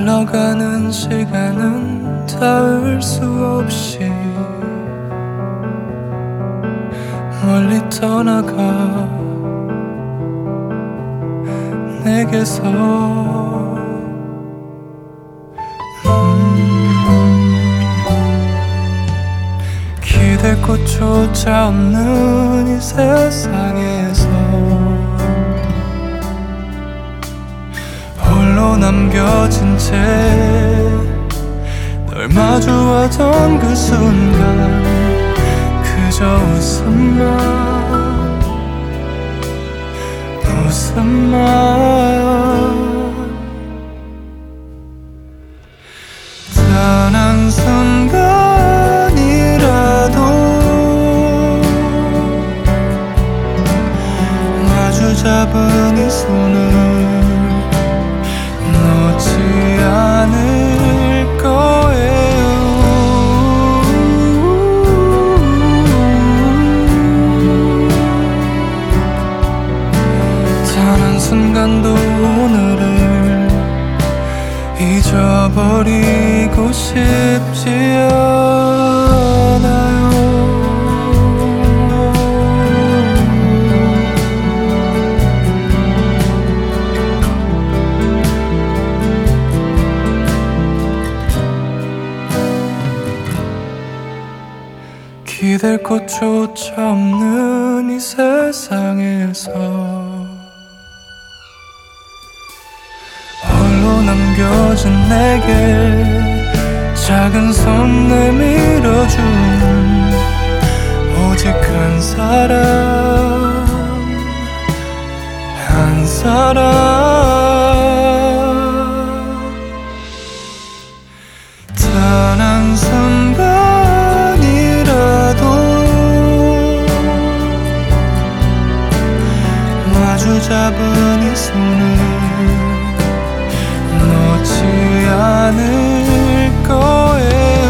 흘러가는 시간은 닿을 수 없이 멀리 떠나가 내게서 기댈 곳조차 없는 이 세상에서 홀로 남겨진 채 널 마주하던 그 순간 그저 웃음만 단 한 순간이라도 마주 잡은 이 손을 놓지 않을 거예요. 단 한순간도 오늘을 잊어버리고 싶지 않아요. 기댈 곳조차 없는 이 세상에서 홀로 남겨진 내게 작은 손 내밀어준 오직 한 사람 단 한 순간이라도 마주 잡은 이 손을 놓지 않을 거예요.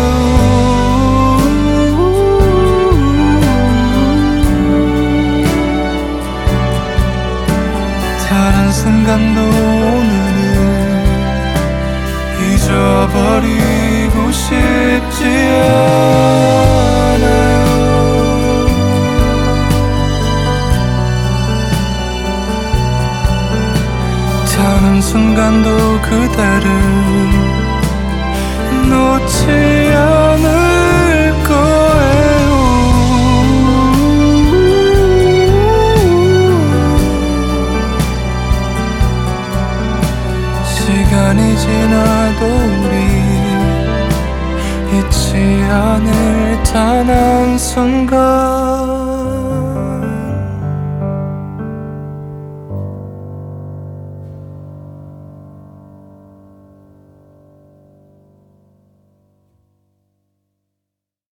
단 한순간도 오늘을 잊어버리고 싶지 않아요. 단 한순간도 그대를 놓지 않을 거예요. 시간이 지나도 우리 잊지 않을 단 한순간